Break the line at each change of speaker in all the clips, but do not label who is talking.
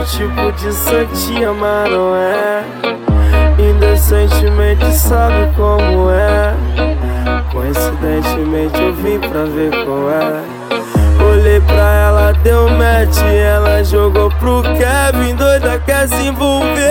tipo de santinha, mas não é. Indecentemente sabe como é. Coincidentemente eu vim pra ver qual é. Olhei pra ela, deu match, ela jogou pro Kevin, doida quer se envolver.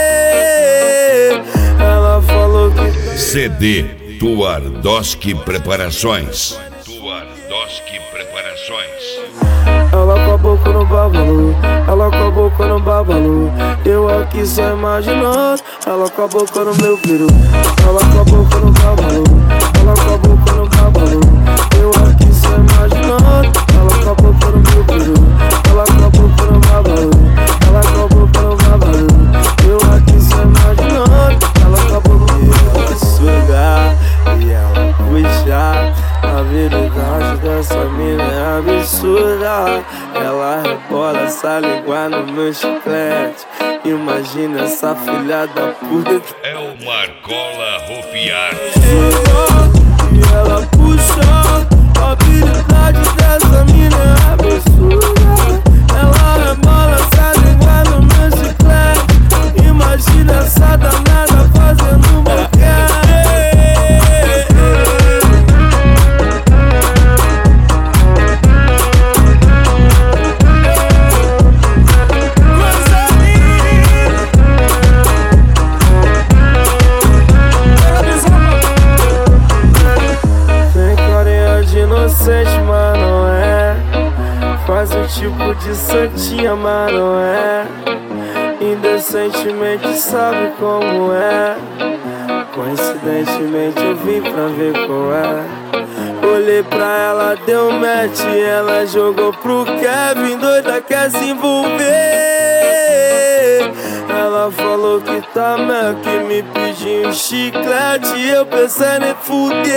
Ela falou que
CD Twardowski Preparações. Twardowski Preparações.
ela com a boca no babalu, ela com a boca no babalu. Eu aqui só imaginando, ela com a boca no meu peru. Ela com a boca no babalu, ela com a boca no babalu. Eu aqui só imaginando, ela com a boca no meu peru. Ela com a boca no babalu, ela com a boca no babalu. Eu aqui só imaginando, ela com a boca no meu peru. Sugar e ela puxar. A habilidade dessa mina é absurda. Ela rebola essa língua no meu chiclete. Imagina essa filha da puta.
É o Marcola Rupiar.
E ela puxa. A habilidade dessa mina é absurda. Ela rebola essa língua no meu chiclete. Imagina essa danada fazendo boquete. Inocente, mas não é. Faz um tipo de santinha, mas não é. Indecentemente sabe como é. Coincidentemente eu vim pra ver qual é. Olhei pra ela, deu match, ela jogou pro Kevin, doida quer se envolver. Ela falou que tá mel, que me pediu um chiclete, eu pensando em fuder.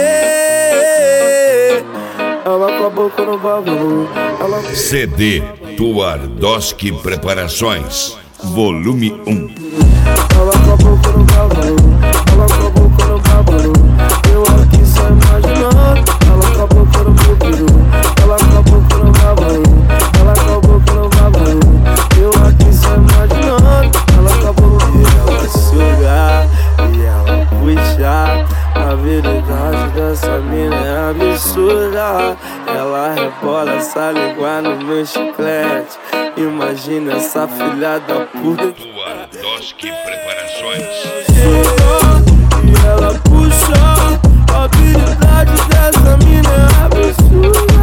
Ela com a boca no babalu, ela...
CD Twardowski Preparações, volume 1.
Ela com a boca no babalu, ela com a boca no babalu. Eu aqui só imaginando, ela com a boca no meu peru. Ela com a boca no babalu, ela com a boca no babalu. Eu aqui só imaginando, ela com a boca no meu peru. Sugar e ela puxar. A habilidade dessa mina é absurda. Ela rebola essa língua no meu chiclete. Imagina essa filha da puta.
Twardowski Preparações.
E ela puxa. A habilidade dessa mina é absurda.